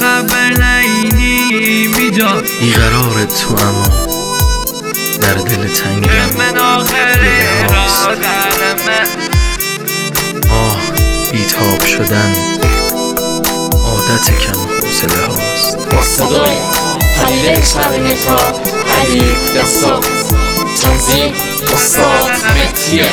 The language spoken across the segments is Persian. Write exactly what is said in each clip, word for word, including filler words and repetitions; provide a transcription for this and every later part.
خبر نینی میجا بیقرار تو اما در دل تنگم من آخر را درمه آه بیتاب شدن عادت کم حوصله هاست. با صدای حلیل شرمکا علی دستاز تنظیم استاد مهدی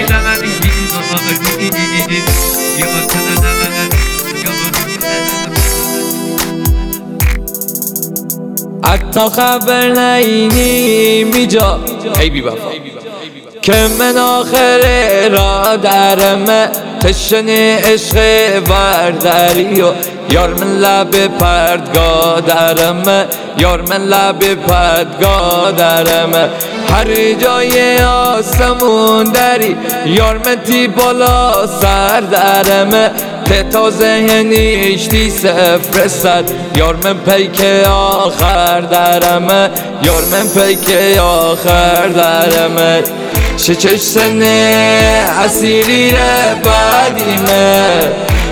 حتی خبر نینی میجا ای بی وفا که من آخر را درمه تشنه عشق ورداری و یار من لب پردگاه درمه یار من لب پردگاه درمه هر جای آسمون داری یار من تی بالا سر درمه تا ذهنیش تی صفر صد یار من پیک آخر درمه یار من پیک آخر درمه چه چشنه اسیری ره بعدیمه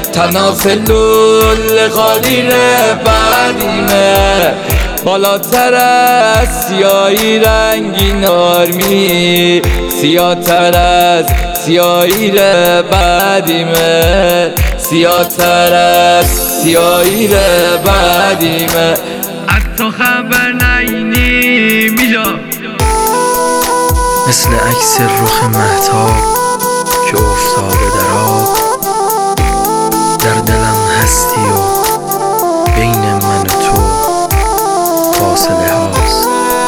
تناسلول خالی ره بعدیمه بالاتر از سیاهی رنگین آرمی سیاه‌تر از سیاهی ره بعدیمه سیاه‌تر از سیاهی ره بعدیمه حتی خبر نینی میجا مثل عکس رخ مهتاب که افتاده در آب در دلم هستی و بین من و تو فاصله هاست.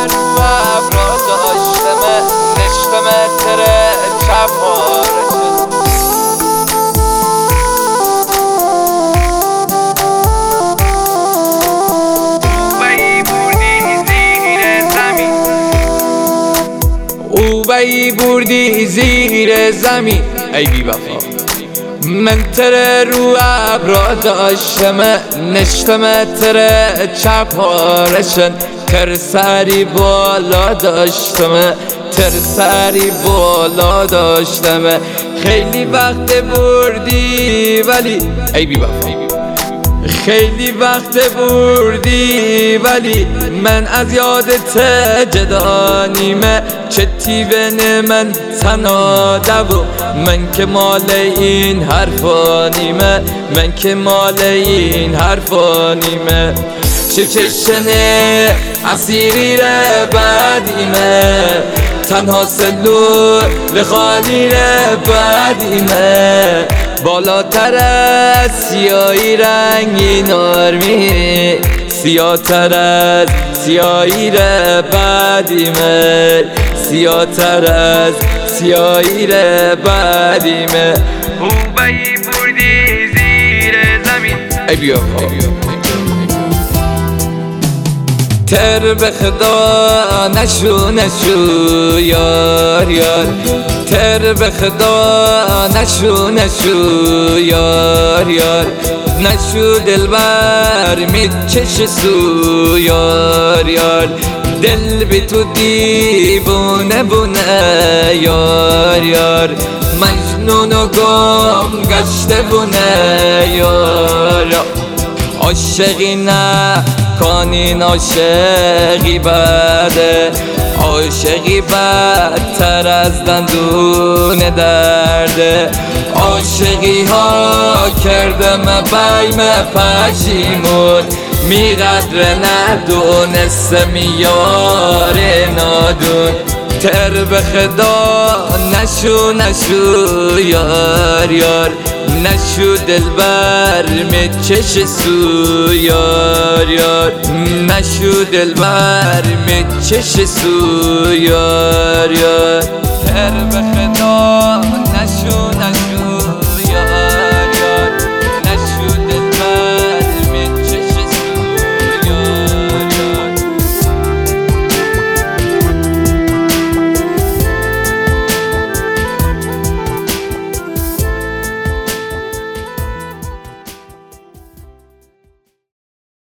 او بایی بردی زیر زمین ای بی وفا من تره رو ابرا داشتم نشتم تره چپ هارشن تر سری بالا داشتم تر سری بالا داشتم خیلی وقت بردی ولی ای بی وفا خیلی وقت بردی ولی من از یادت جدا نیمه چه تیبن من تناده و من که مال این حرفا نیمه من که مال این حرفا نیمه چه چشنه اسیری ره بعدیمه تنها سلول خالی ره بعدیمه بالاتر از سیاهی رنگین آرمی سیاه‌تر از سیاهی ره بعدیمه سیاه‌تر از سیاهی ره بعدیمه او بایی بردی زیر زمین ای بیا تر به خدا نشو نشو یار یار تر به خدا نشو نشو یار یار نشو دلبر میچش سو یار یار دل بی تو دیوونه بونه یار یار مجنون و گم گشته بونه یار عاشقی نه کانین عاشقی بده عاشقی بدتر از دندون درده عاشقی ها کردم بیم پشیمون میقدر ندونستم یار نادون تر به خدا نشو نشو یار یار نشو دلبر میچش سو یار یار نشو دلبر میچش سو یار یار تر به خدا نشو نشو